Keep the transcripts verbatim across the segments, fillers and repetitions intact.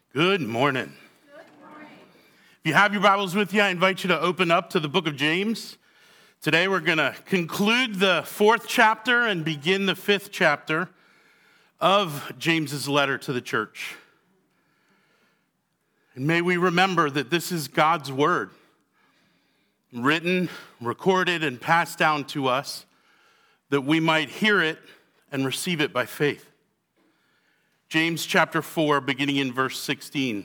Good morning. Good morning. If you have your Bibles with you, I invite you to open up to the book of James. Today we're going to conclude the fourth chapter and begin the fifth chapter of James's letter to the church. And may we remember that this is God's word, written, recorded, and passed down to us, that we might hear it and receive it by faith. James chapter four, beginning in verse sixteen.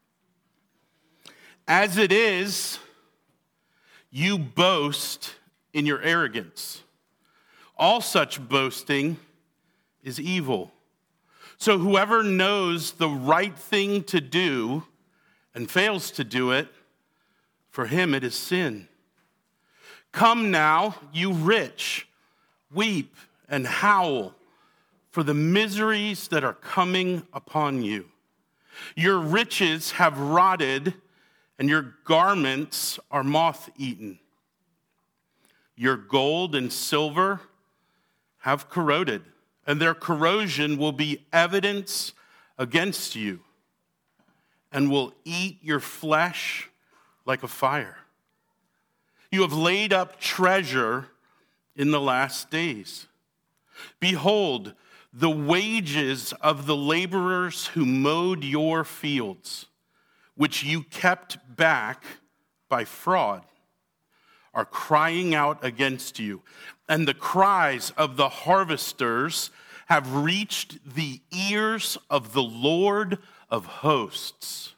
As it is, you boast in your arrogance. All such boasting is evil. So whoever knows the right thing to do and fails to do it, for him it is sin. Come now, you rich, weep and howl for the miseries that are coming upon you. Your riches have rotted, and your garments are moth-eaten. Your gold and silver have corroded, and their corrosion will be evidence against you, and will eat your flesh like a fire. You have laid up treasure in the last days. Behold, the wages of the laborers who mowed your fields, which you kept back by fraud, are crying out against you. And the cries of the harvesters have reached the ears of the Lord of hosts.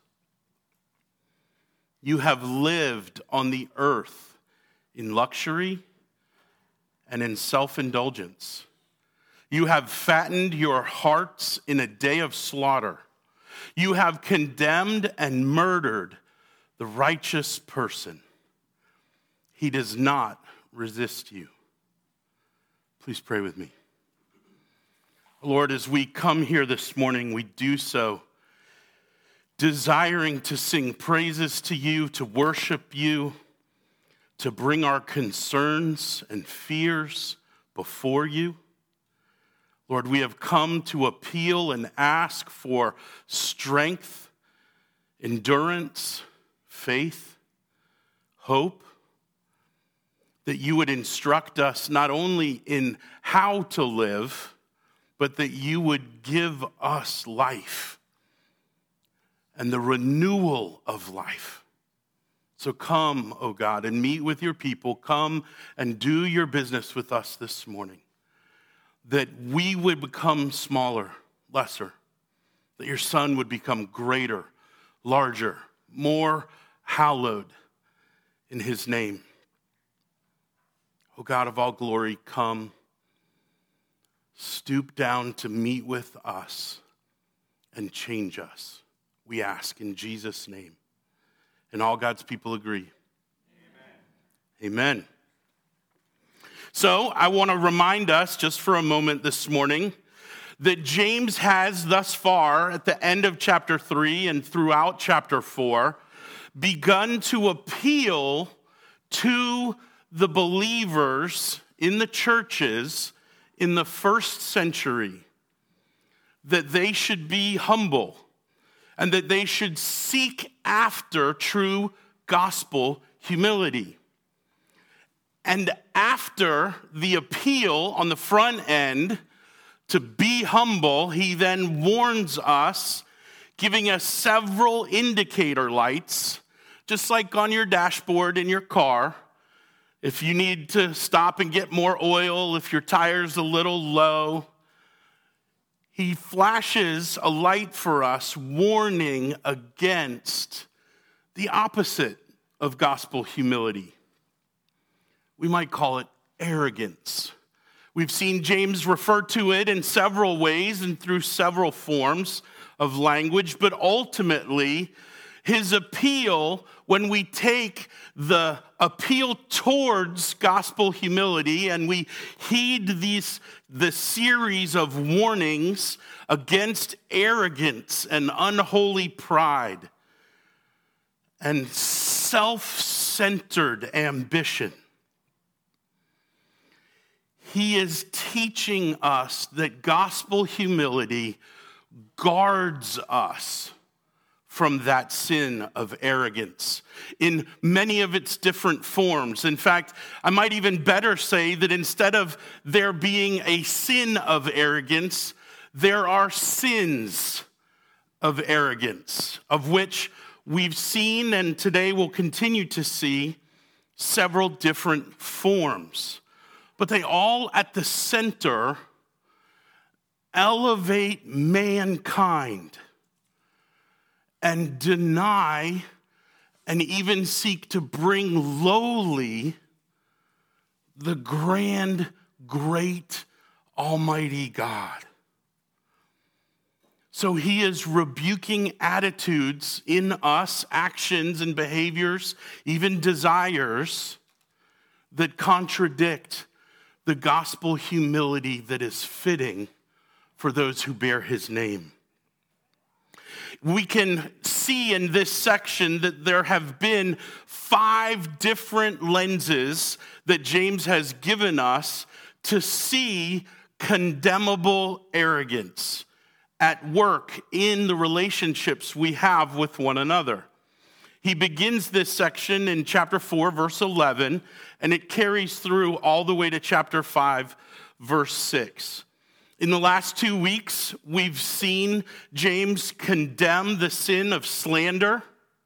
You have lived on the earth in luxury and in self-indulgence. You have fattened your hearts in a day of slaughter. You have condemned and murdered the righteous person. He does not resist you. Please pray with me. Lord, as we come here this morning, we do so desiring to sing praises to you, to worship you, to bring our concerns and fears before you. Lord, we have come to appeal and ask for strength, endurance, faith, hope, that you would instruct us not only in how to live, but that you would give us life and the renewal of life. So come, O God, and meet with your people. Come and do your business with us this morning. That we would become smaller, lesser. That your Son would become greater, larger, more hallowed in his name. O God of all glory, come, stoop down to meet with us and change us. We ask in Jesus' name. And all God's people agree. Amen. Amen. So I want to remind us just for a moment this morning that James has thus far at the end of chapter three and throughout chapter four begun to appeal to the believers in the churches in the first century that they should be humble and that they should seek after true gospel humility. And after the appeal on the front end to be humble, he then warns us, giving us several indicator lights, just like on your dashboard in your car. If you need to stop and get more oil, if your tire's a little low, he flashes a light for us, warning against the opposite of gospel humility. We might call it arrogance. We've seen James refer to it in several ways and through several forms of language, but ultimately, his appeal, when we take the appeal towards gospel humility and we heed these the series of warnings against arrogance and unholy pride and self-centered ambition, he is teaching us that gospel humility guards us from that sin of arrogance in many of its different forms. In fact, I might even better say that instead of there being a sin of arrogance, there are sins of arrogance, of which we've seen and today will continue to see several different forms. But they all at the center elevate mankind and deny and even seek to bring lowly the grand, great, almighty God. So he is rebuking attitudes in us, actions and behaviors, even desires that contradict the gospel humility that is fitting for those who bear his name. We can see in this section that there have been five different lenses that James has given us to see condemnable arrogance at work in the relationships we have with one another. He begins this section in chapter four, verse eleven, and it carries through all the way to chapter five, verse six. In the last two weeks, we've seen James condemn the sin of slander,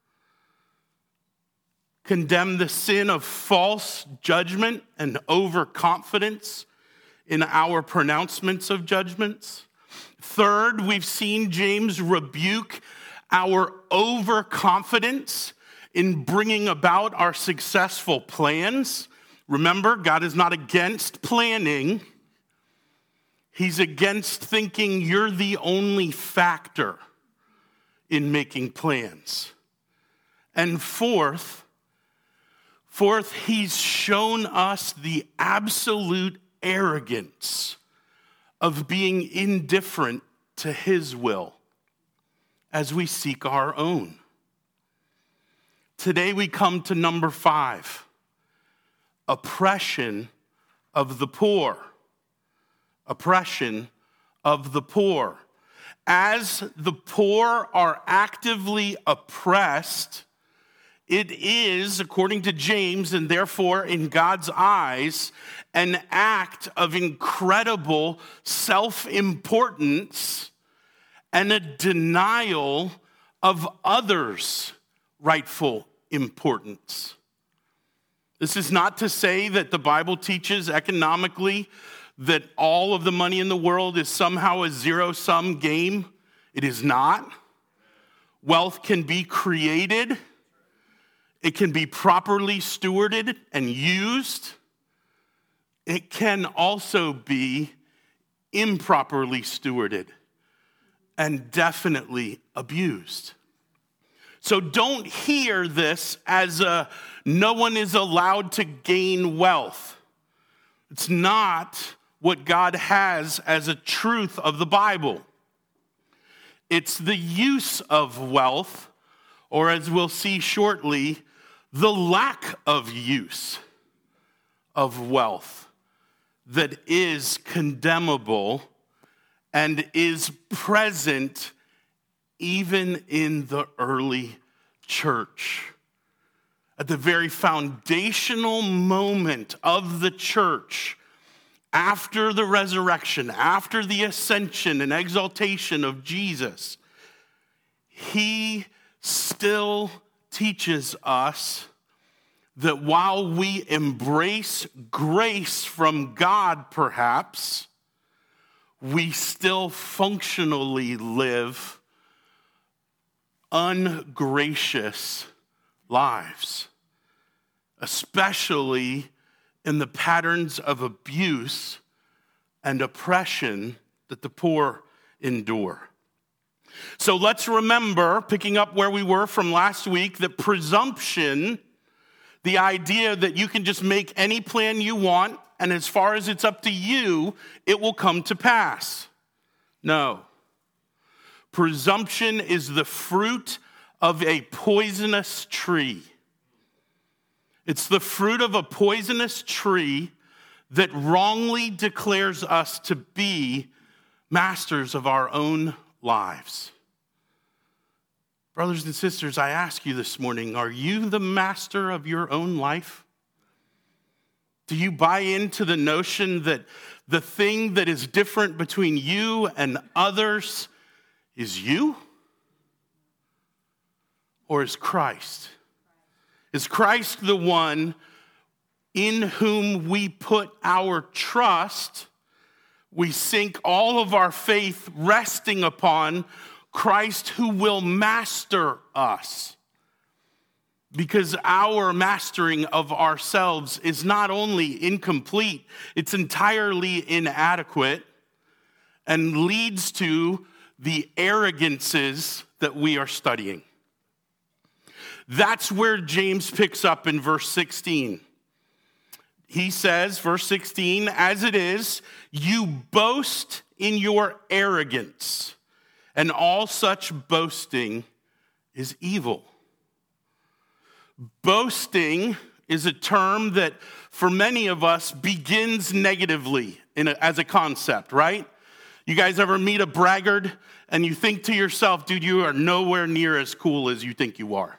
condemn the sin of false judgment and overconfidence in our pronouncements of judgments. Third, we've seen James rebuke our overconfidence in bringing about our successful plans. Remember, God is not against planning. He's against thinking you're the only factor in making plans. And fourth, fourth, he's shown us the absolute arrogance of being indifferent to his will as we seek our own. Today we come to number five, oppression of the poor. Oppression of the poor. As the poor are actively oppressed, it is, according to James, and therefore in God's eyes, an act of incredible self-importance and a denial of others' rightful importance. This is not to say that the Bible teaches economically that all of the money in the world is somehow a zero-sum game. It is not. Wealth can be created. It can be properly stewarded and used. It can also be improperly stewarded and definitely abused. So don't hear this as a no one is allowed to gain wealth. It's not what God has as a truth of the Bible. It's the use of wealth, or as we'll see shortly, the lack of use of wealth that is condemnable and is present even in the early church. At the very foundational moment of the church, after the resurrection, after the ascension and exaltation of Jesus, he still teaches us that while we embrace grace from God, perhaps, we still functionally live ungracious lives, especially in the patterns of abuse and oppression that the poor endure. So let's remember, picking up where we were from last week, that presumption, the idea that you can just make any plan you want, and as far as it's up to you, it will come to pass. No. Presumption is the fruit of a poisonous tree. It's the fruit of a poisonous tree that wrongly declares us to be masters of our own lives. Brothers and sisters, I ask you this morning, are you the master of your own life? Do you buy into the notion that the thing that is different between you and others is you? Or is Christ? Is Christ the one in whom we put our trust? We sink all of our faith resting upon Christ, who will master us. Because our mastering of ourselves is not only incomplete, it's entirely inadequate and leads to the arrogances that we are studying. That's where James picks up in verse sixteen. He says, verse sixteen, as it is, you boast in your arrogance, and all such boasting is evil. Boasting is a term that for many of us begins negatively in a, as a concept, right? You guys ever meet a braggart and you think to yourself, dude, you are nowhere near as cool as you think you are.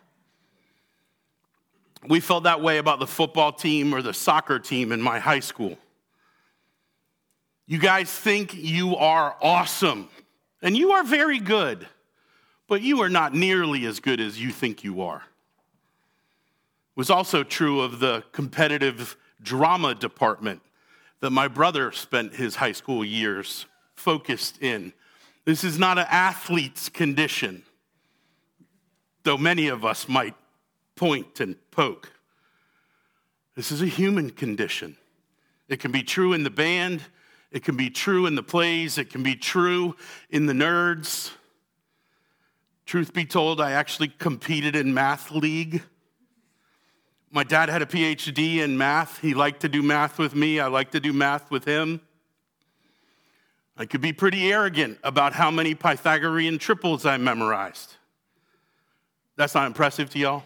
We felt that way about the football team or the soccer team in my high school. You guys think you are awesome, and you are very good, but you are not nearly as good as you think you are. It was also true of the competitive drama department that my brother spent his high school years focused in. This is not an athlete's condition, though many of us might point and poke. This is a human condition. It can be true in the band. It can be true in the plays. It can be true in the nerds. Truth be told, I actually competed in math league. My dad had a P H D in math. He liked to do math with me. I liked to do math with him. I could be pretty arrogant about how many Pythagorean triples I memorized. That's not impressive to y'all?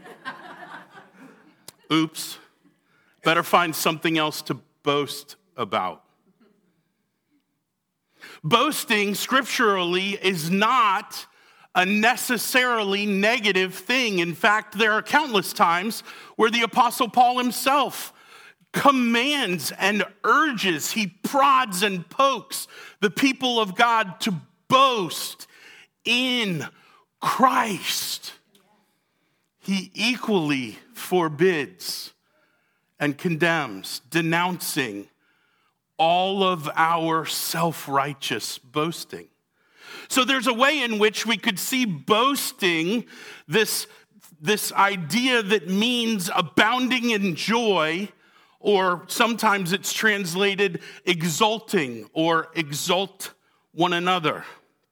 Oops. Better find something else to boast about. Boasting scripturally is not a necessarily negative thing. In fact, there are countless times where the Apostle Paul himself commands and urges, he prods and pokes the people of God to boast in Christ. He equally forbids and condemns, denouncing all of our self-righteous boasting. So there's a way in which we could see boasting, this, this idea that means abounding in joy, or sometimes it's translated exulting or exalt one another.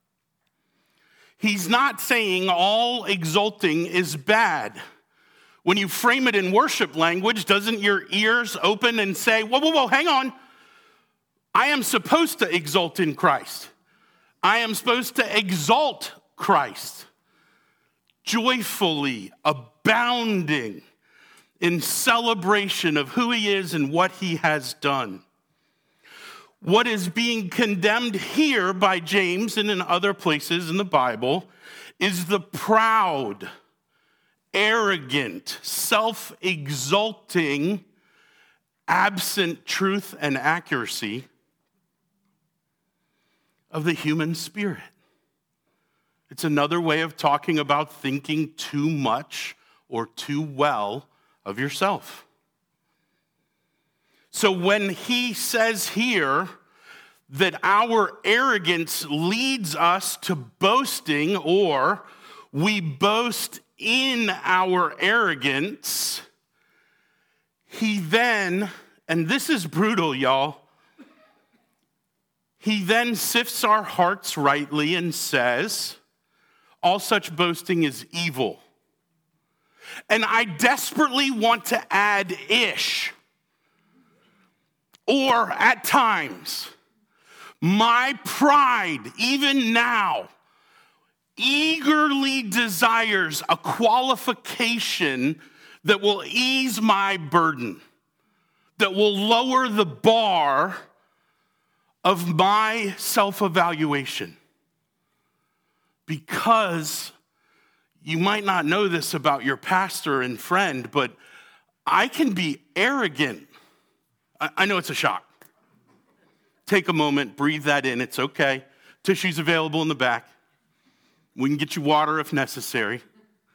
He's not saying all exulting is bad. When you frame it in worship language, doesn't your ears open and say, whoa, whoa, whoa, hang on. I am supposed to exult in Christ. I am supposed to exalt Christ, joyfully abounding in celebration of who he is and what he has done. What is being condemned here by James and in other places in the Bible is the proud, arrogant, self-exalting, absent truth and accuracy of the human spirit. It's another way of talking about thinking too much or too well of yourself. So when he says here that our arrogance leads us to boasting, or we boast in our arrogance, he then, and this is brutal, y'all, he then sifts our hearts rightly and says, all such boasting is evil. And I desperately want to add ish. Or at times, my pride, even now, eagerly desires a qualification that will ease my burden, that will lower the bar of my self-evaluation. Because you might not know this about your pastor and friend, but I can be arrogant. I, I know it's a shock. Take a moment, breathe that in. It's okay. Tissues available in the back. We can get you water if necessary.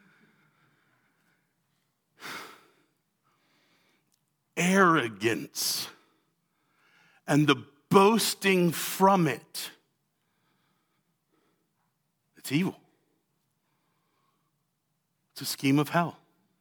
Arrogance and the boasting from it, it's evil. It's a scheme of hell.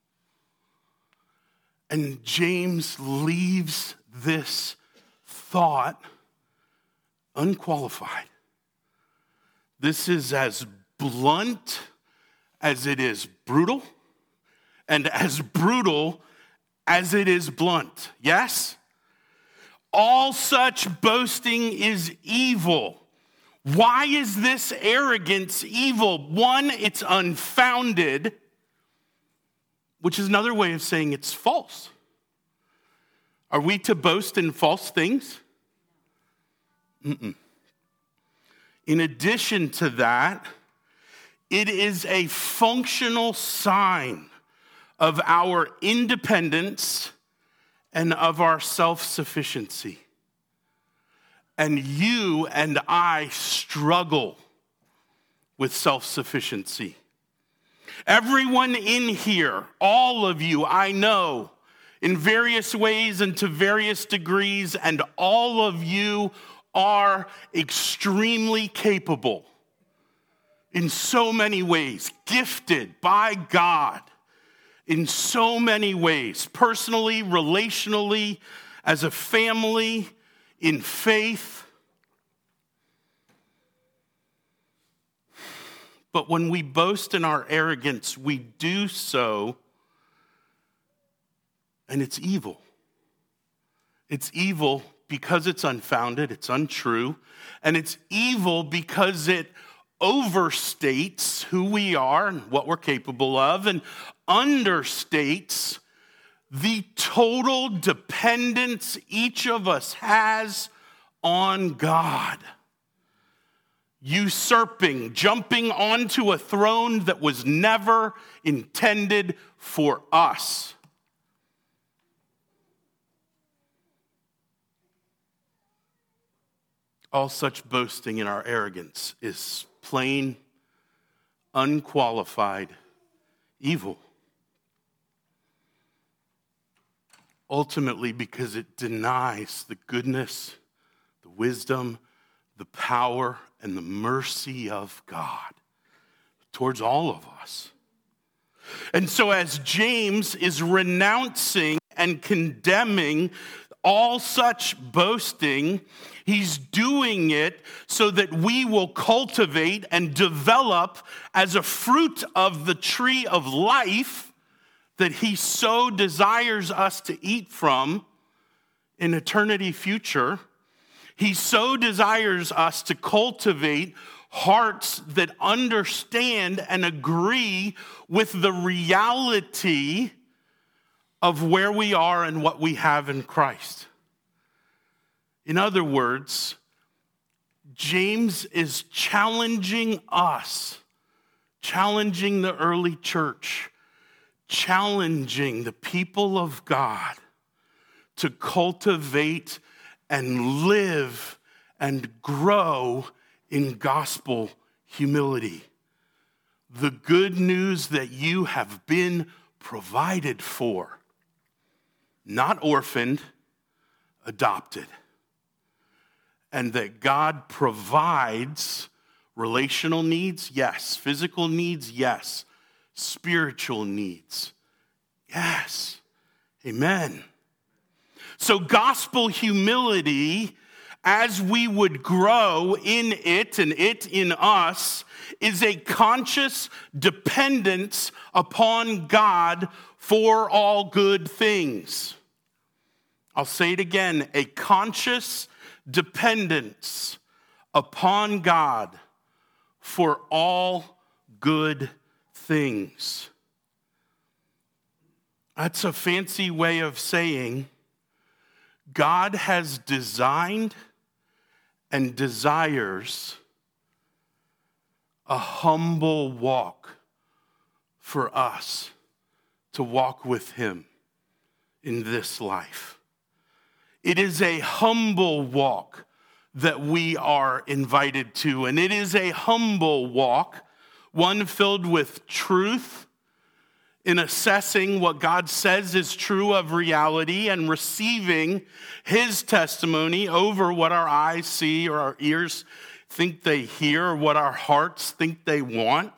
And James leaves this thought unqualified. This is as blunt as it is brutal, and as brutal as it is blunt. Yes? All such boasting is evil. Why is this arrogance evil? One, it's unfounded, which is another way of saying it's false. Are we to boast in false things? Mm-mm. In addition to that, it is a functional sign of our independence and of our self-sufficiency. And you and I struggle with self-sufficiency. Everyone in here, all of you, I know, in various ways and to various degrees, and all of you are extremely capable in so many ways, gifted by God in so many ways, personally, relationally, as a family, in faith. But when we boast in our arrogance, we do so, and it's evil. It's evil because it's unfounded, it's untrue, and it's evil because it overstates who we are and what we're capable of, and understates the total dependence each of us has on God. Usurping, jumping onto a throne that was never intended for us. All such boasting in our arrogance is plain, unqualified evil. Ultimately, because it denies the goodness, the wisdom, the power, and the mercy of God towards all of us. And so as James is renouncing and condemning all such boasting, he's doing it so that we will cultivate and develop as a fruit of the tree of life that he so desires us to eat from in eternity future. He so desires us to cultivate hearts that understand and agree with the reality of where we are and what we have in Christ. In other words, James is challenging us, challenging the early church, challenging the people of God to cultivate and live and grow in gospel humility. The good news that you have been provided for, not orphaned, adopted. And that God provides relational needs, yes. Physical needs, yes. Spiritual needs, yes. Amen. So gospel humility, as we would grow in it and it in us, is a conscious dependence upon God for all good things. I'll say it again, a conscious dependence upon God for all good things. That's a fancy way of saying God has designed and desires a humble walk for us to walk with him in this life. It is a humble walk that we are invited to, and it is a humble walk, one filled with truth in assessing what God says is true of reality and receiving his testimony over what our eyes see or our ears think they hear or what our hearts think they want.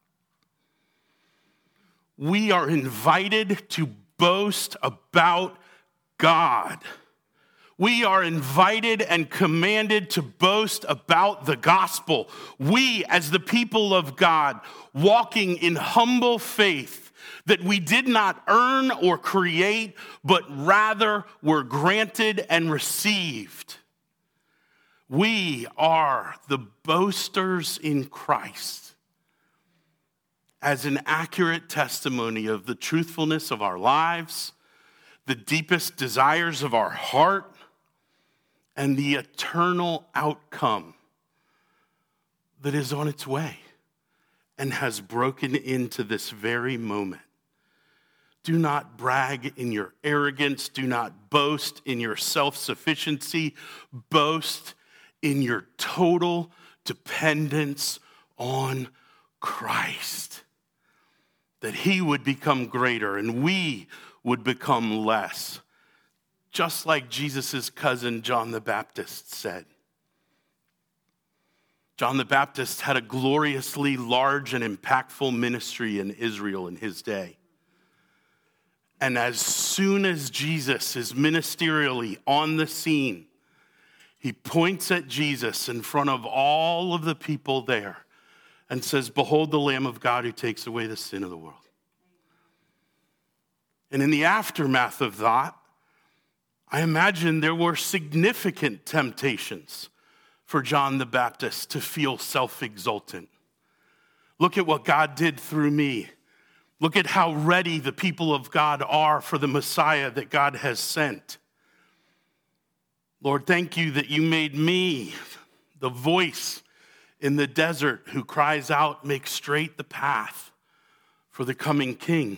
We are invited to boast about God. We are invited and commanded to boast about the gospel. We, as the people of God, walking in humble faith that we did not earn or create, but rather were granted and received. We are the boasters in Christ as an accurate testimony of the truthfulness of our lives, the deepest desires of our heart, and the eternal outcome that is on its way and has broken into this very moment. Do not brag in your arrogance. Do not boast in your self-sufficiency. Boast in your total dependence on Christ. That he would become greater and we would become less. Just like Jesus' cousin John the Baptist said. John the Baptist had a gloriously large and impactful ministry in Israel in his day. And as soon as Jesus is ministerially on the scene, he points at Jesus in front of all of the people there and says, "Behold the Lamb of God who takes away the sin of the world." And in the aftermath of that, I imagine there were significant temptations for John the Baptist to feel self-exultant. Look at what God did through me. Look at how ready the people of God are for the Messiah that God has sent. Lord, thank you that you made me the voice in the desert who cries out, "Make straight the path for the coming King."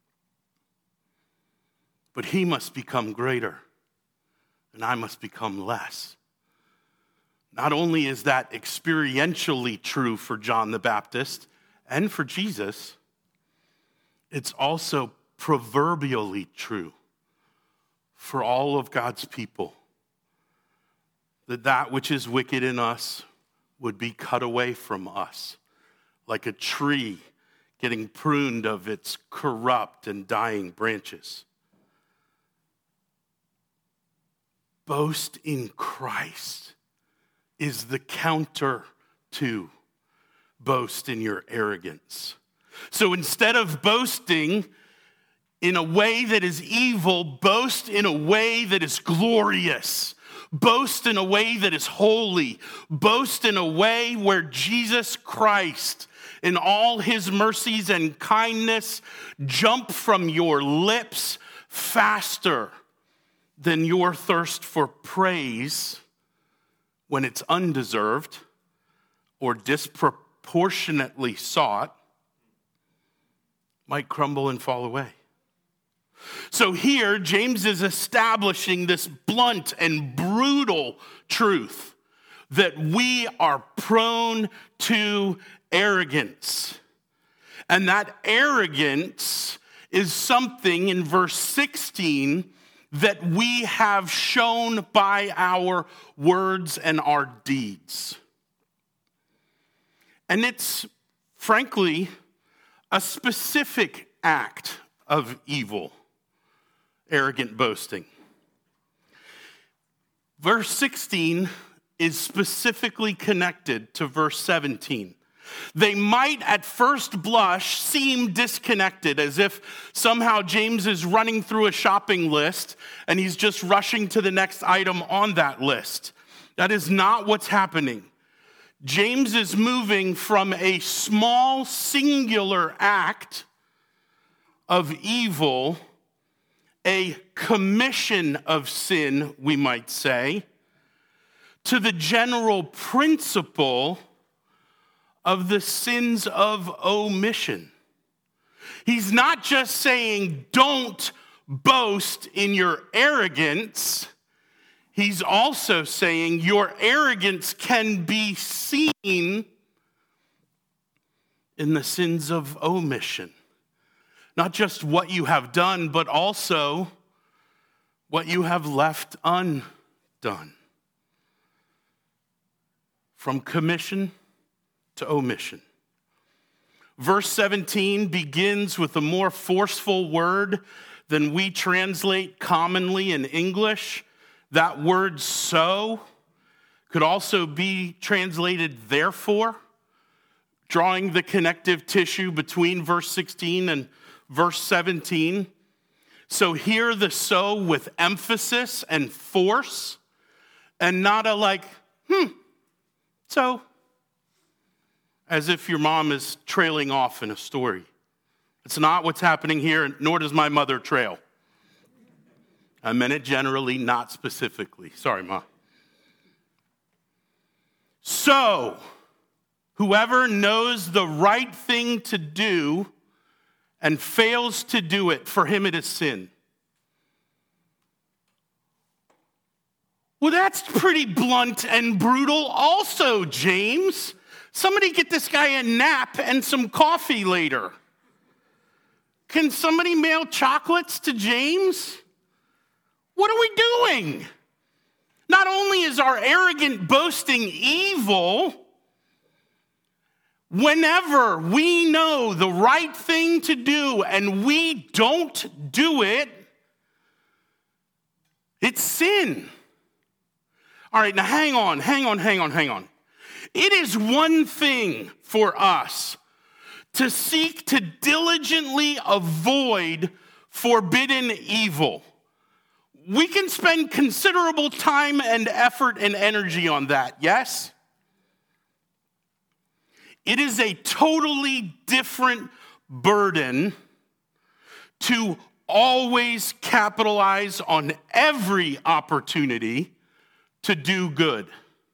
But he must become greater, and I must become less. Not only is that experientially true for John the Baptist and for Jesus, it's also proverbially true for all of God's people. That that which is wicked in us would be cut away from us, like a tree getting pruned of its corrupt and dying branches. Boast in Christ is the counter to boast in your arrogance. So instead of boasting in a way that is evil, boast in a way that is glorious. Boast in a way that is holy. Boast in a way where Jesus Christ, in all his mercies and kindness, jump from your lips faster than your thirst for praise when it's undeserved or disproportionately sought might crumble and fall away. So here, James is establishing this blunt and brutal truth that we are prone to arrogance. And that arrogance is something in verse sixteen that we have shown by our words and our deeds. And it's, frankly, a specific act of evil, arrogant boasting. Verse sixteen is specifically connected to verse seventeen. They might at first blush seem disconnected, as if somehow James is running through a shopping list and he's just rushing to the next item on that list. That is not what's happening. James is moving from a small singular act of evil, a commission of sin, we might say, to the general principle of the sins of omission. He's not just saying, don't boast in your arrogance. He's also saying your arrogance can be seen in the sins of omission. Not just what you have done, but also what you have left undone. From commission to omission. Verse seventeen begins with a more forceful word than we translate commonly in English. That word so could also be translated therefore, drawing the connective tissue between verse sixteen and verse seventeen. So hear the so with emphasis and force, and not a like, hmm, so, as if your mom is trailing off in a story. It's not what's happening here, nor does my mother trail. I meant it generally, not specifically. Sorry, Ma. So, whoever knows the right thing to do and fails to do it, for him it is sin. Well, that's pretty blunt and brutal also, James. Somebody get this guy a nap and some coffee later. Can somebody mail chocolates to James? What are we doing? Not only is our arrogant boasting evil, whenever we know the right thing to do and we don't do it, it's sin. All right, now hang on, hang on, hang on, hang on. It is one thing for us to seek to diligently avoid forbidden evil. We can spend considerable time and effort and energy on that, yes? It is a totally different burden to always capitalize on every opportunity to do good.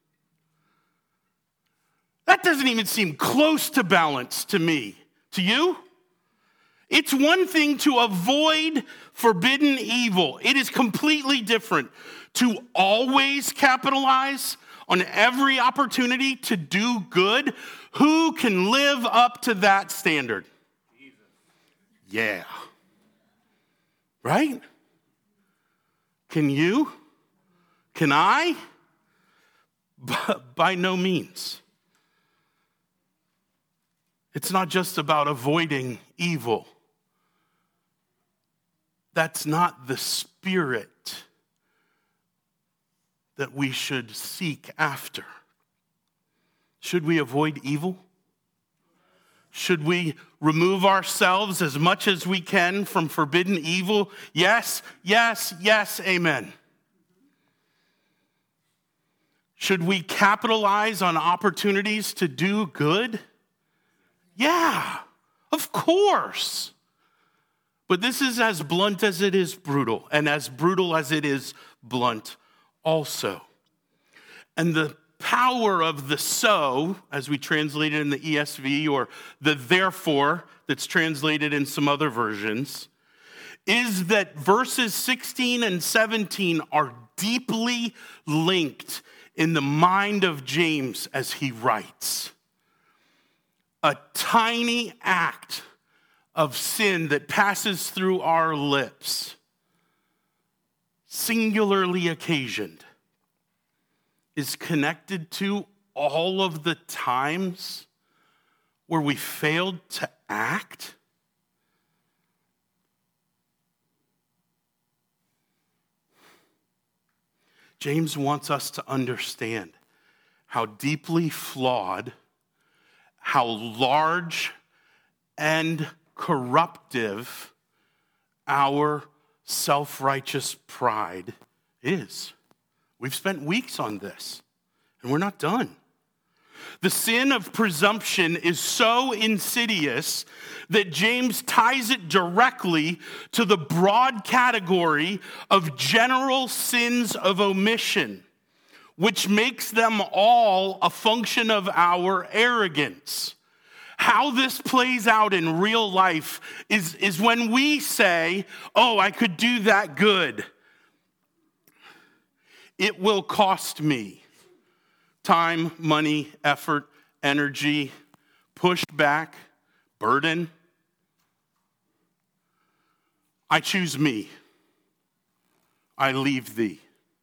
That doesn't even seem close to balance to me. To you? It's one thing to avoid forbidden evil. It is completely different to always capitalize on every opportunity to do good. Who can live up to that standard? Jesus. Yeah. Right? Can you? Can I? But by no means. It's not just about avoiding evil. That's not the spirit that we should seek after. Should we avoid evil? Should we remove ourselves as much as we can from forbidden evil? Yes, yes, yes, amen. Should we capitalize on opportunities to do good? Yeah, of course. But this is as blunt as it is brutal, and as brutal as it is blunt also. And the power of the so, as we translate it in the E S V, or the therefore that's translated in some other versions, is that verses sixteen and seventeen are deeply linked in the mind of James as he writes. A tiny act of sin that passes through our lips, singularly occasioned, is connected to all of the times where we failed to act. James wants us to understand how deeply flawed, how large and corruptive our self-righteous pride is. We've spent weeks on this, and we're not done. The sin of presumption is so insidious that James ties it directly to the broad category of general sins of omission, which makes them all a function of our arrogance. how this plays out in real life is, is when we say, oh, I could do that good. It will cost me time, money, effort, energy, pushback, burden. I choose me. I leave thee.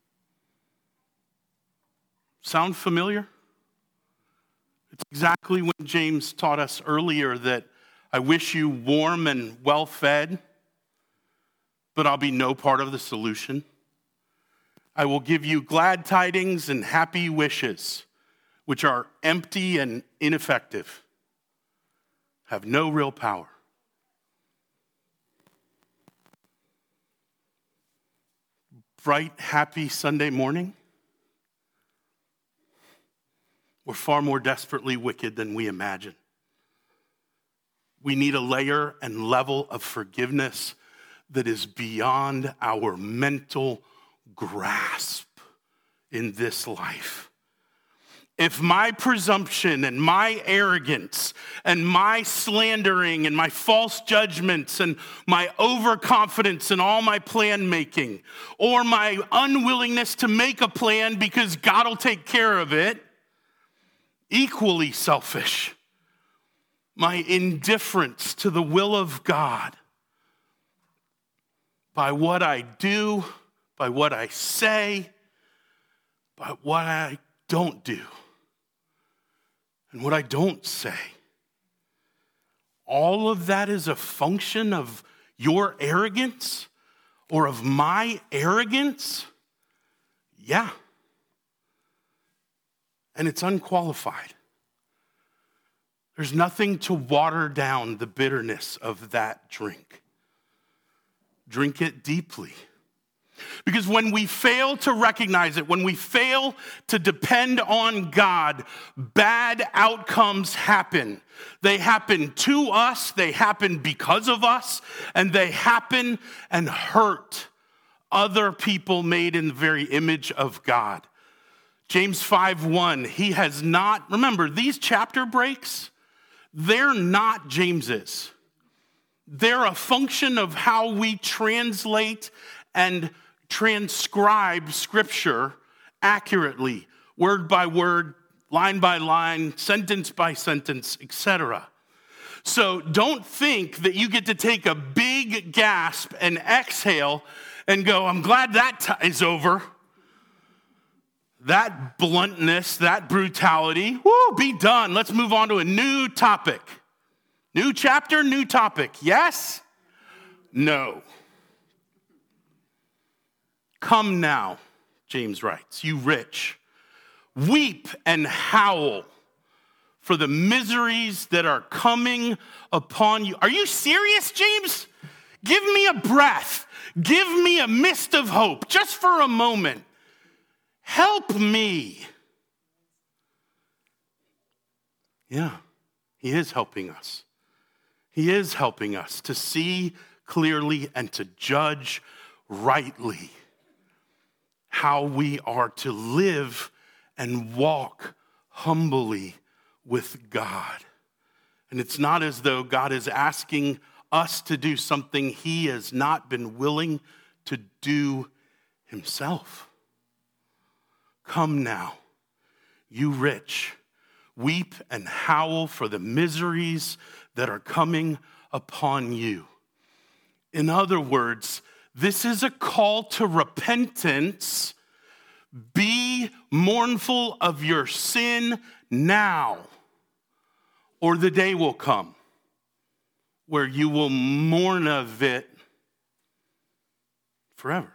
Sound familiar? It's exactly when James taught us earlier that I wish you warm and well-fed, but I'll be no part of the solution. I will give you glad tidings and happy wishes, which are empty and ineffective, have no real power. Bright, happy Sunday morning? We're far more desperately wicked than we imagine. We need a layer and level of forgiveness that is beyond our mental grasp in this life. If my presumption and my arrogance and my slandering and my false judgments and my overconfidence in all my plan making, or my unwillingness to make a plan because God will take care of it, equally selfish, my indifference to the will of God, by what I do, by what I say, by what I don't do, and what I don't say. All of that is a function of your arrogance or of my arrogance? Yeah. And it's unqualified. There's nothing to water down the bitterness of that drink. Drink it deeply. Because when we fail to recognize it, when we fail to depend on God, bad outcomes happen. They happen to us, they happen because of us, and they happen and hurt other people made in the very image of God. James five one, he has not, remember, these chapter breaks, they're not James's. They're a function of how we translate and transcribe Scripture accurately, word by word, line by line, sentence by sentence, et cetera. So don't think that you get to take a big gasp and exhale and go, I'm glad that t- is over. That bluntness, that brutality, woo, be done. Let's move on to a new topic. New chapter, new topic. Yes? No. Come now, James writes, you rich, weep and howl for the miseries that are coming upon you. Are you serious, James? Give me a breath. Give me a mist of hope, just for a moment. Help me. Yeah, he is helping us. He is helping us to see clearly and to judge rightly how we are to live and walk humbly with God. And it's not as though God is asking us to do something he has not been willing to do himself. Come now, you rich, weep and howl for the miseries that are coming upon you. In other words, this is a call to repentance. Be mournful of your sin now, or the day will come where you will mourn of it forever.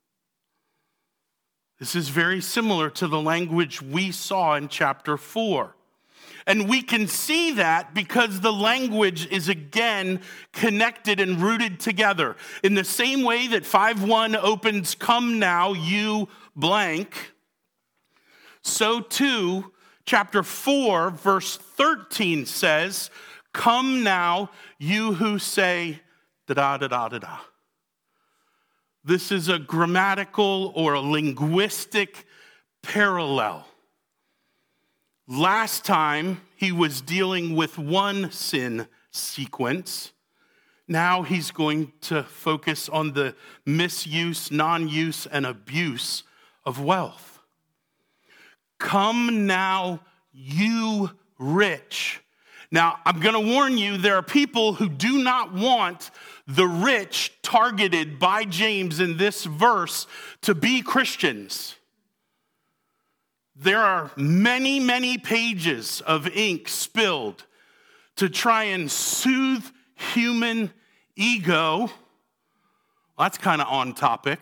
This is very similar to the language we saw in chapter four. And we can see that because the language is again connected and rooted together. In the same way that five one opens, come now, you blank, so too, chapter four, verse thirteen says, come now, you who say da-da-da-da-da-da. This is a grammatical or a linguistic parallel. Last time he was dealing with one sin sequence. Now he's going to focus on the misuse, non-use, and abuse of wealth. Come now, you rich. Now, I'm going to warn you, there are people who do not want the rich targeted by James in this verse to be Christians. There are many, many pages of ink spilled to try and soothe human ego. Well, that's kind of on topic.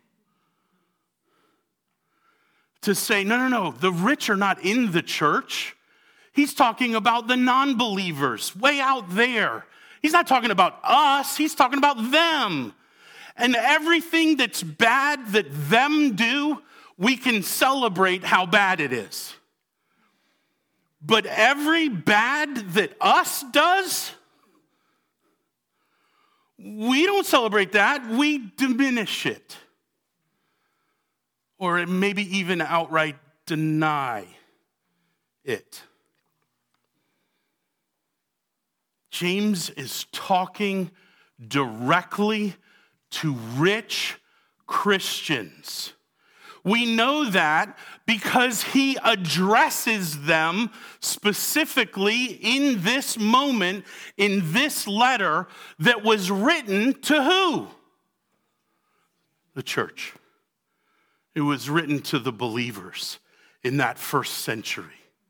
To say, no, no, no, the rich are not in the church. He's talking about the non-believers way out there. He's not talking about us. He's talking about them. And everything that's bad that them do, we can celebrate how bad it is. But every bad that us does, we don't celebrate that. We diminish it. Or maybe even outright deny it. James is talking directly to rich Christians. We know that because he addresses them specifically in this moment, in this letter that was written to who? The church. It was written to the believers in that first century.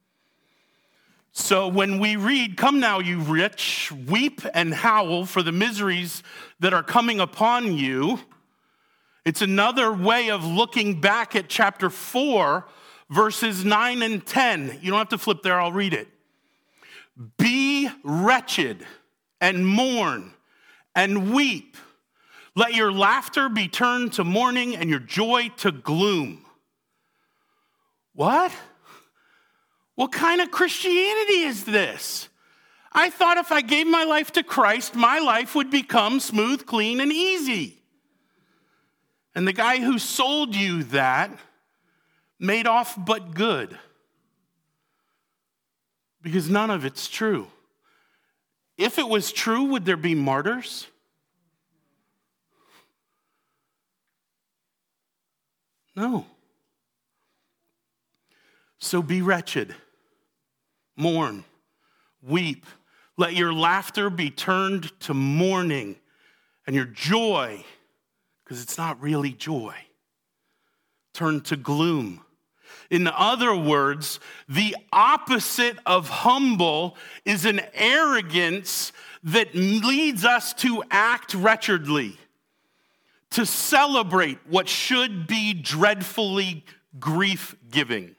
So when we read, "Come now, you rich, weep and howl for the miseries that are coming upon you," it's another way of looking back at chapter four, verses nine and ten. You don't have to flip there, I'll read it. "Be wretched and mourn and weep. Let your laughter be turned to mourning and your joy to gloom." What? What kind of Christianity is this? I thought if I gave my life to Christ, my life would become smooth, clean, and easy. And the guy who sold you that made off but good. Because none of it's true. If it was true, would there be martyrs? No. So be wretched, mourn, weep. Let your laughter be turned to mourning, and your joy, because it's not really joy, turn to gloom. In other words, the opposite of humble is an arrogance that leads us to act wretchedly, to celebrate what should be dreadfully grief-giving,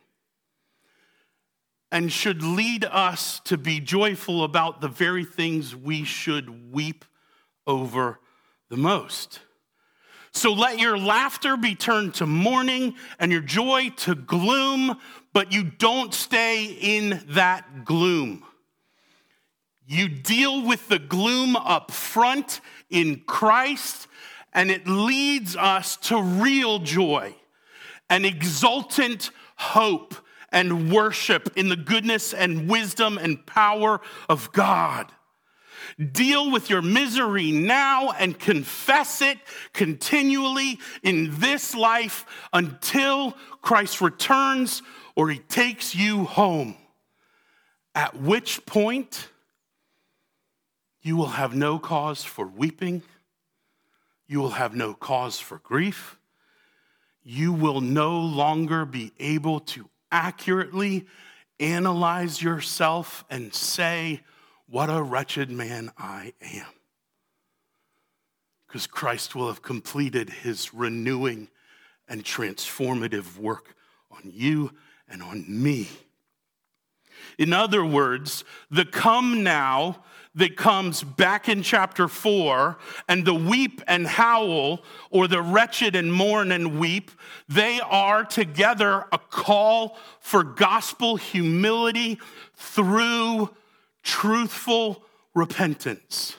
and should lead us to be joyful about the very things we should weep over the most. So let your laughter be turned to mourning and your joy to gloom, but you don't stay in that gloom. You deal with the gloom up front in Christ, and it leads us to real joy, an exultant hope, and worship in the goodness and wisdom and power of God. Deal with your misery now and confess it continually in this life until Christ returns or he takes you home. At which point, you will have no cause for weeping. You will have no cause for grief. You will no longer be able to accurately analyze yourself and say, "What a wretched man I am." Because Christ will have completed his renewing and transformative work on you and on me. In other words, the come now that comes back in chapter four and the weep and howl, or the wretched and mourn and weep, they are together a call for gospel humility through truthful repentance.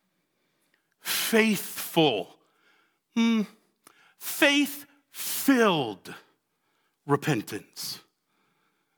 Faithful, hmm, faith-filled repentance.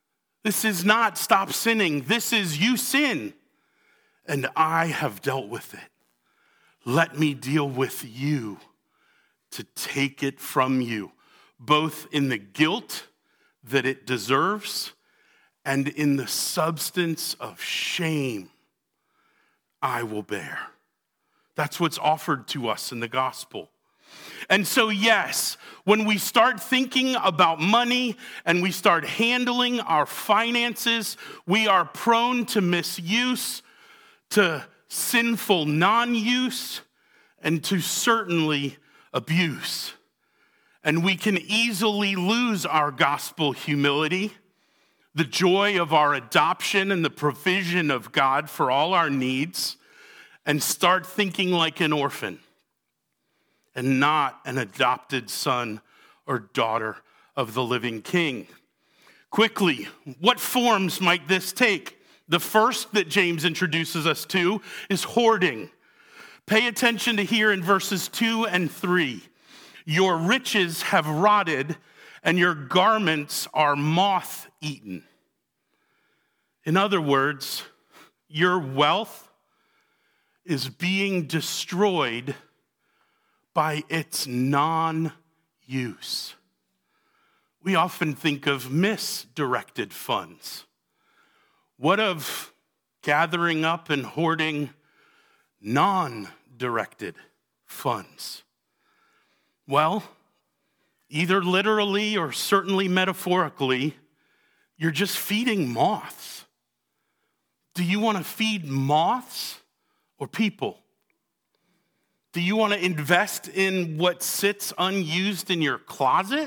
This is not stop sinning. This is you sin, and I have dealt with it. Let me deal with you to take it from you, both in the guilt that it deserves and in the substance of shame I will bear. That's what's offered to us in the gospel. And so, yes, when we start thinking about money and we start handling our finances, we are prone to misuse, to sinful non-use, and to certainly abuse. And we can easily lose our gospel humility, the joy of our adoption and the provision of God for all our needs, and start thinking like an orphan and not an adopted son or daughter of the living King. Quickly, what forms might this take? The first that James introduces us to is hoarding. Pay attention to here in verses two and three. Your riches have rotted, and your garments are moth-eaten. In other words, your wealth is being destroyed by its non-use. We often think of misdirected funds. What of gathering up and hoarding non-directed funds? Well, either literally or certainly metaphorically, you're just feeding moths. Do you want to feed moths or people? Do you want to invest in what sits unused in your closet?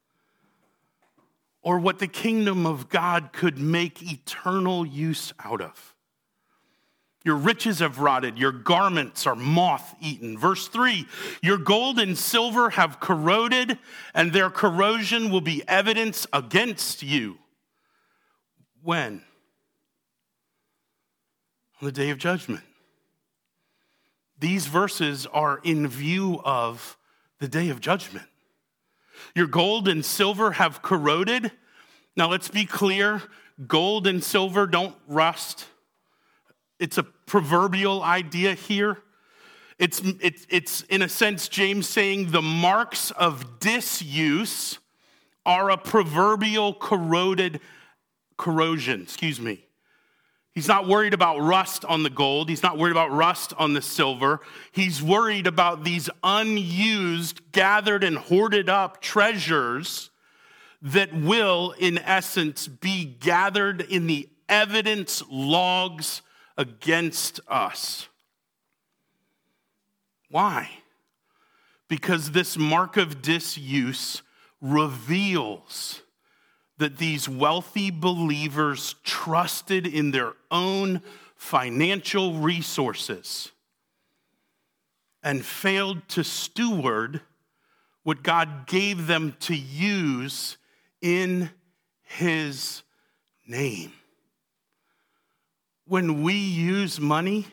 Or what the kingdom of God could make eternal use out of? Your riches have rotted, your garments are moth-eaten. Verse three, your gold and silver have corroded, and their corrosion will be evidence against you. When? On the day of judgment. These verses are in view of the day of judgment. Your gold and silver have corroded. Now let's be clear, gold and silver don't rust. It's a proverbial idea here. It's, it's, it's in a sense, James saying the marks of disuse are a proverbial corroded corrosion, excuse me. He's not worried about rust on the gold. He's not worried about rust on the silver. He's worried about these unused, gathered and hoarded up treasures that will, in essence, be gathered in the evidence logs against us. Why? Because this mark of disuse reveals that these wealthy believers trusted in their own financial resources and failed to steward what God gave them to use in His name. When we use money,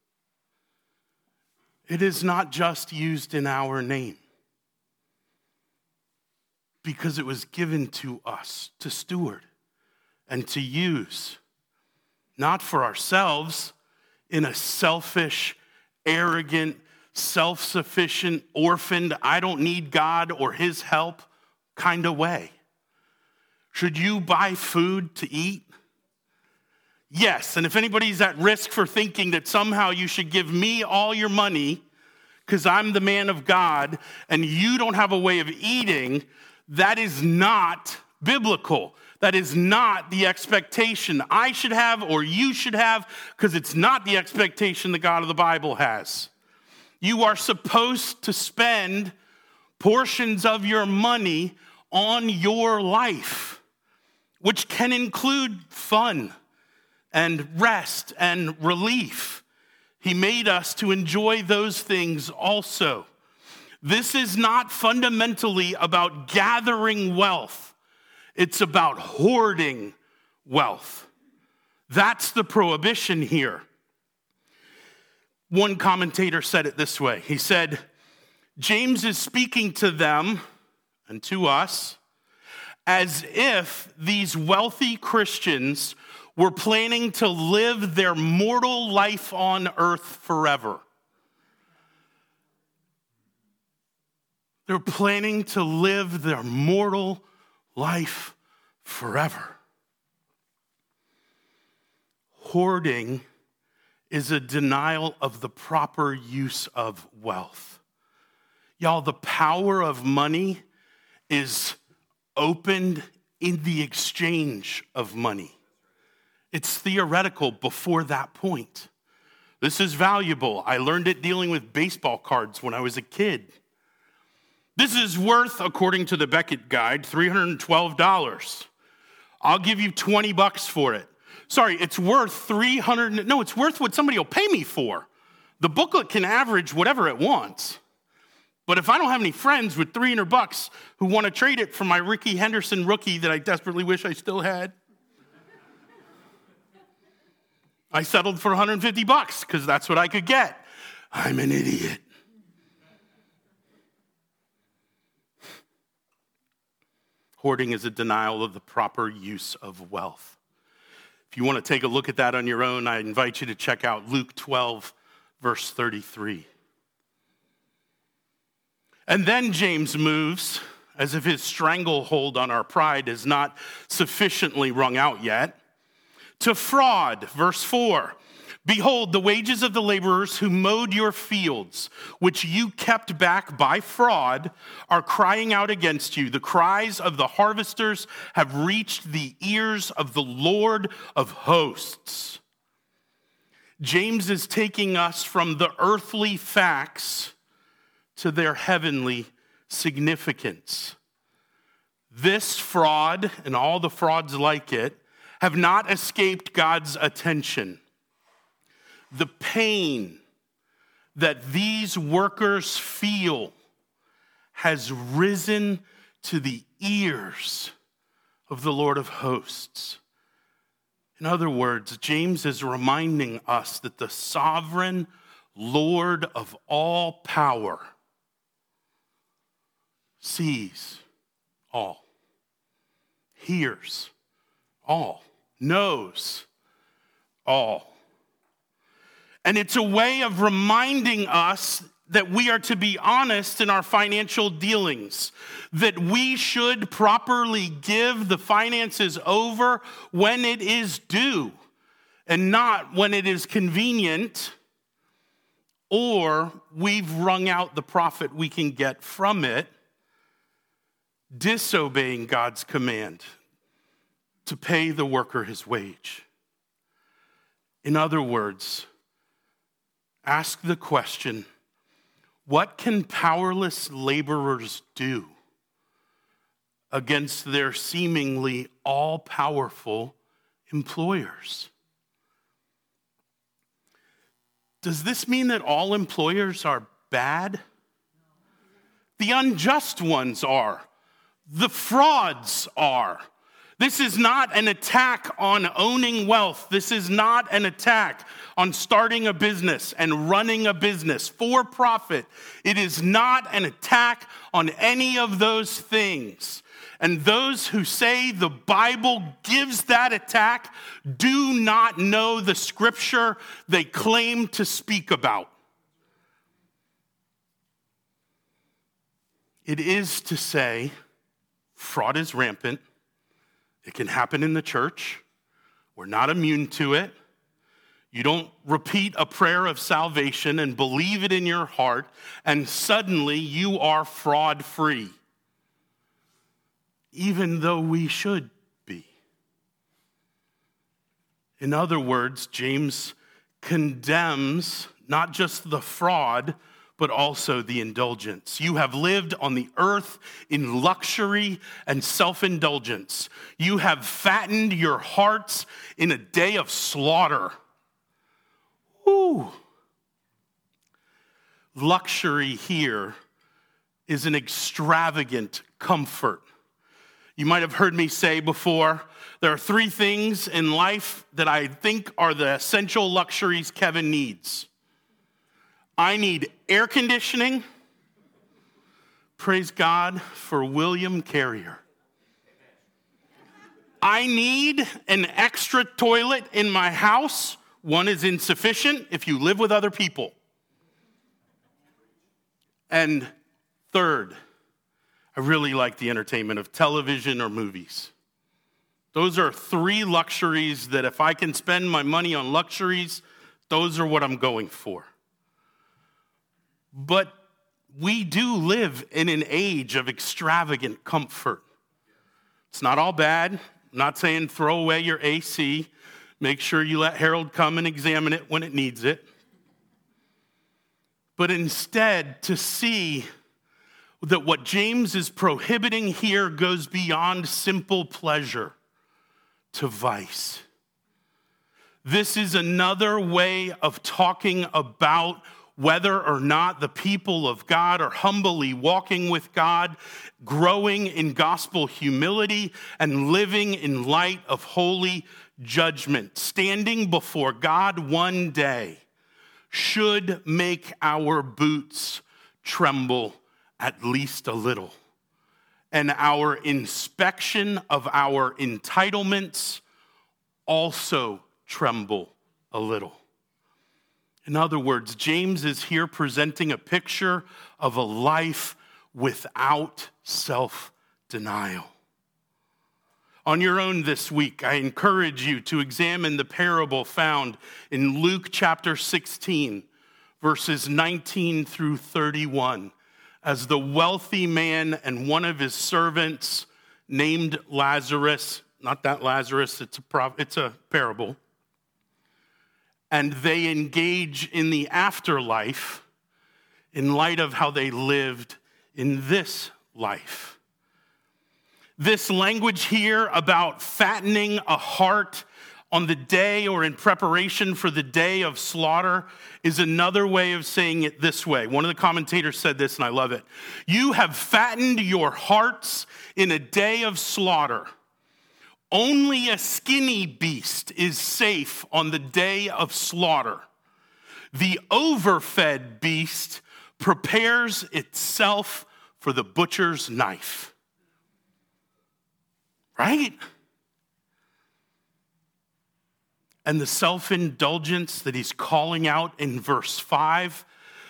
it is not just used in our name, because it was given to us to steward and to use, not for ourselves in a selfish, arrogant, self-sufficient, orphaned, I don't need God or His help kind of way. Should you buy food to eat? Yes, and if anybody's at risk for thinking that somehow you should give me all your money because I'm the man of God and you don't have a way of eating, that is not biblical. That is not the expectation I should have or you should have, because it's not the expectation the God of the Bible has. You are supposed to spend portions of your money on your life, which can include fun and rest and relief. He made us to enjoy those things also. This is not fundamentally about gathering wealth. It's about hoarding wealth. That's the prohibition here. One commentator said it this way. He said, James is speaking to them and to us as if these wealthy Christians were planning to live their mortal life on earth forever. They're planning to live their mortal life forever. Hoarding is a denial of the proper use of wealth. Y'all, the power of money is opened in the exchange of money. It's theoretical before that point. This is valuable. I learned it dealing with baseball cards when I was a kid. This is worth, according to the Beckett Guide, three hundred twelve dollars. I'll give you twenty bucks for it. Sorry, it's worth three hundred, no, it's worth what somebody will pay me for. The booklet can average whatever it wants. But if I don't have any friends with three hundred bucks who want to trade it for my Ricky Henderson rookie that I desperately wish I still had, I settled for one hundred fifty bucks because that's what I could get. I'm an idiot. Hoarding is a denial of the proper use of wealth. If you want to take a look at that on your own, I invite you to check out Luke twelve, verse thirty-three. And then James moves, as if his stranglehold on our pride is not sufficiently wrung out yet, to fraud, verse four. Behold, the wages of the laborers who mowed your fields, which you kept back by fraud, are crying out against you. The cries of the harvesters have reached the ears of the Lord of hosts. James is taking us from the earthly facts to their heavenly significance. This fraud, and all the frauds like it, have not escaped God's attention. The pain that these workers feel has risen to the ears of the Lord of hosts. In other words, James is reminding us that the sovereign Lord of all power sees all, hears all, knows all. And it's a way of reminding us that we are to be honest in our financial dealings, that we should properly give the finances over when it is due and not when it is convenient, or we've wrung out the profit we can get from it, disobeying God's command to pay the worker his wage. In other words, ask the question, what can powerless laborers do against their seemingly all-powerful employers? Does this mean that all employers are bad? The unjust ones are. The frauds are. This is not an attack on owning wealth. This is not an attack on starting a business and running a business for profit. It is not an attack on any of those things. And those who say the Bible gives that attack do not know the scripture they claim to speak about. It is to say, fraud is rampant. It can happen in the church. We're not immune to it. You don't repeat a prayer of salvation and believe it in your heart, and suddenly you are fraud-free, even though we should be. In other words, James condemns not just the fraud, but also the indulgence. You have lived on the earth in luxury and self-indulgence. You have fattened your hearts in a day of slaughter. Ooh. Luxury here is an extravagant comfort. You might have heard me say before, there are three things in life that I think are the essential luxuries Kevin needs. I need air conditioning. Praise God for William Carrier. I need an extra toilet in my house, one is insufficient if you live with other people. And third, I really like the entertainment of television or movies. Those are three luxuries that if I can spend my money on luxuries, those are what I'm going for. But we do live in an age of extravagant comfort. It's not all bad. I'm not saying throw away your A C. Make sure you let Harold come and examine it when it needs it. But instead, to see that what James is prohibiting here goes beyond simple pleasure to vice. This is another way of talking about whether or not the people of God are humbly walking with God, growing in gospel humility, and living in light of holy judgment. Standing before God one day should make our boots tremble at least a little, and our inspection of our entitlements also tremble a little. In other words, James is here presenting a picture of a life without self-denial. On your own this week, I encourage you to examine the parable found in Luke chapter sixteen, verses nineteen through thirty-one, as the wealthy man and one of his servants named Lazarus, not that Lazarus, it's a, pro- it's a parable, and they engage in the afterlife in light of how they lived in this life. This language here about fattening a heart on the day or in preparation for the day of slaughter is another way of saying it this way. One of the commentators said this, and I love it. You have fattened your hearts in a day of slaughter. Only a skinny beast is safe on the day of slaughter. The overfed beast prepares itself for the butcher's knife. Right? And the self-indulgence that he's calling out in verse five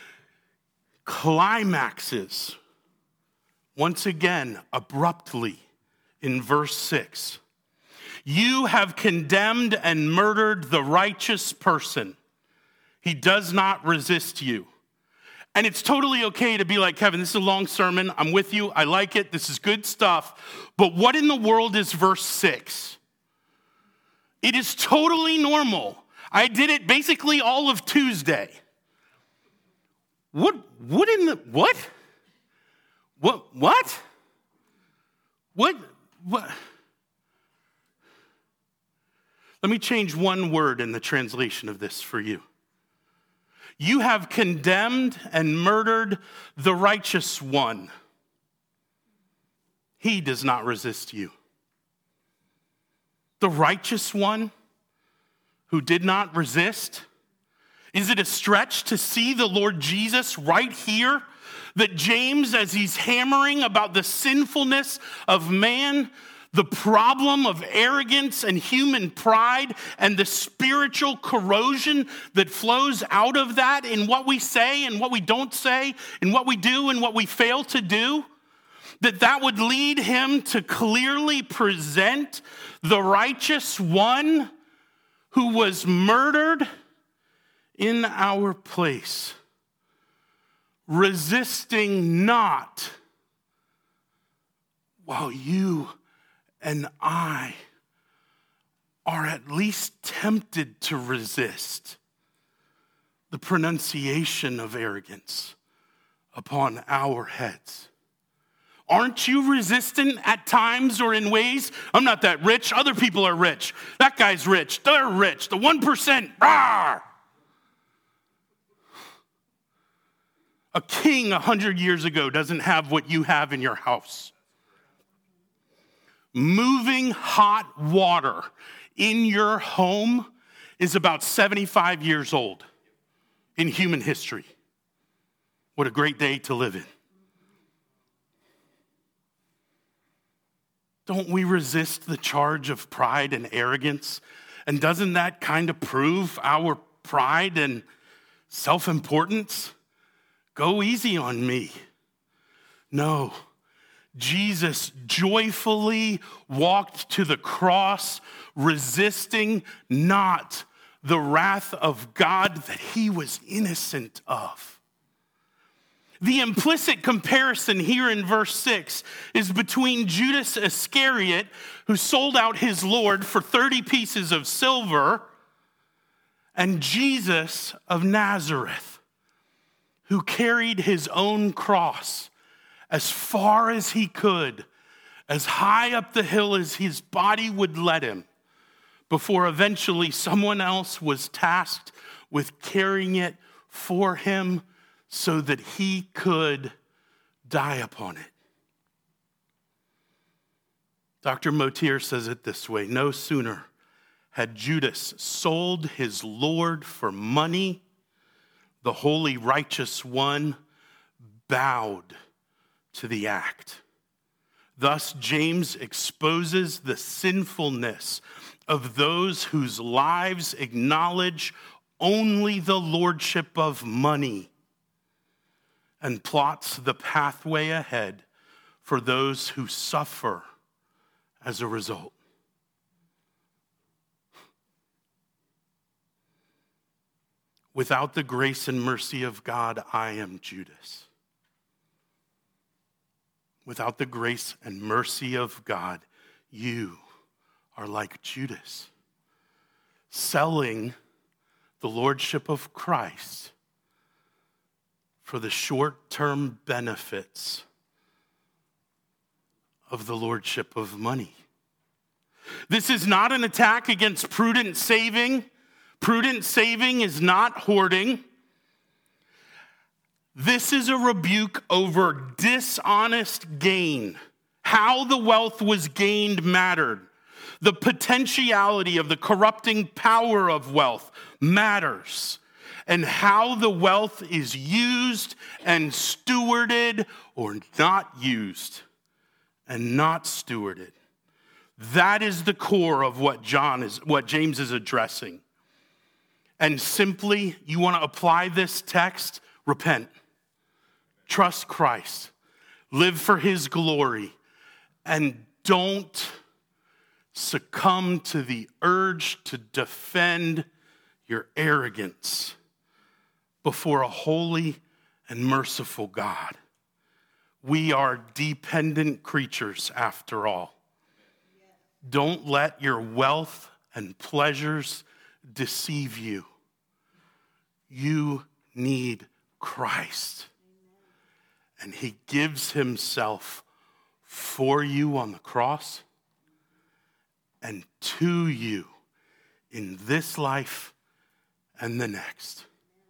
climaxes once again abruptly in verse six. You have condemned and murdered the righteous person. He does not resist you. And it's totally okay to be like, Kevin, this is a long sermon. I'm with you. I like it. This is good stuff. But what in the world is verse six? It is totally normal. I did it basically all of Tuesday. What, what in the, what? What, what? What, what? Let me change one word in the translation of this for you. You have condemned and murdered the righteous one. He does not resist you. The righteous one who did not resist? Is it a stretch to see the Lord Jesus right here? That James, as he's hammering about the sinfulness of man, the problem of arrogance and human pride and the spiritual corrosion that flows out of that in what we say and what we don't say, in what we do and what we fail to do, that that would lead him to clearly present the righteous one who was murdered in our place, resisting not while you and I are at least tempted to resist the pronunciation of arrogance upon our heads. Aren't you resistant at times or in ways? I'm not that rich. Other people are rich. That guy's rich. They're rich. The one percent. Rawr! A king a hundred years ago doesn't have what you have in your house. Moving hot water in your home is about seventy-five years old in human history. What a great day to live in. Don't we resist the charge of pride and arrogance? And doesn't that kind of prove our pride and self-importance? Go easy on me. No, Jesus joyfully walked to the cross, resisting not the wrath of God that he was innocent of. The implicit comparison here in verse six is between Judas Iscariot, who sold out his Lord for thirty pieces of silver, and Jesus of Nazareth, who carried his own cross as far as he could, as high up the hill as his body would let him, before eventually someone else was tasked with carrying it for him so that he could die upon it. Doctor Motier says it this way: no sooner had Judas sold his Lord for money, the holy righteous one bowed to the act. Thus, James exposes the sinfulness of those whose lives acknowledge only the lordship of money, and plots the pathway ahead for those who suffer as a result. Without the grace and mercy of God, I am Judas. Without the grace and mercy of God, you are like Judas, selling the lordship of Christ for the short-term benefits of the lordship of money. This is not an attack against prudent saving. Prudent saving is not hoarding. This is a rebuke over dishonest gain. How the wealth was gained mattered. The potentiality of the corrupting power of wealth matters. And how the wealth is used and stewarded or not used and not stewarded. That is the core of what John is, what James is addressing. And simply, you want to apply this text, repent. Trust Christ. Live for his glory. And don't succumb to the urge to defend your arrogance before a holy and merciful God. We are dependent creatures after all. Don't let your wealth and pleasures deceive you. You need Christ. And he gives himself for you on the cross and to you in this life and the next.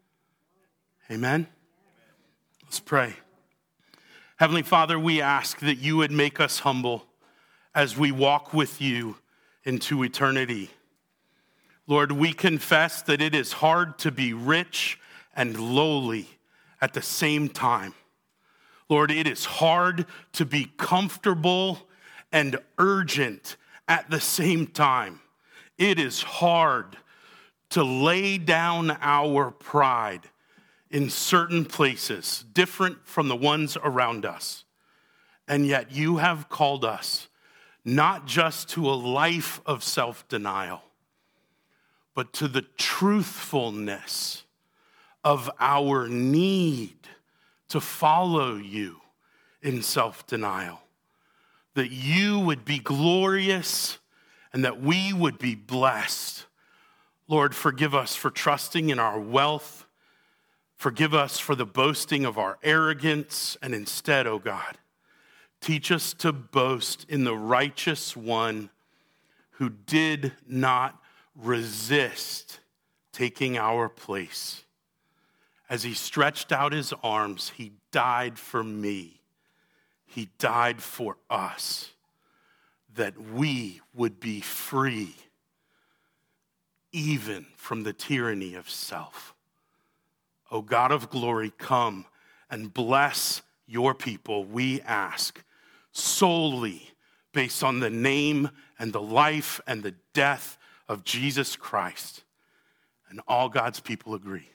Amen? Let's pray. Heavenly Father, we ask that you would make us humble as we walk with you into eternity. Lord, we confess that it is hard to be rich and lowly at the same time. Lord, it is hard to be comfortable and urgent at the same time. It is hard to lay down our pride in certain places, different from the ones around us. And yet you have called us not just to a life of self-denial, but to the truthfulness of our need to follow you in self-denial. That you would be glorious and that we would be blessed. Lord, forgive us for trusting in our wealth. Forgive us for the boasting of our arrogance. And instead, oh God, teach us to boast in the righteous one who did not resist taking our place. As he stretched out his arms, he died for me. He died for us, that we would be free even from the tyranny of self. O God of glory, come and bless your people, we ask, solely based on the name and the life and the death of Jesus Christ. And all God's people agree.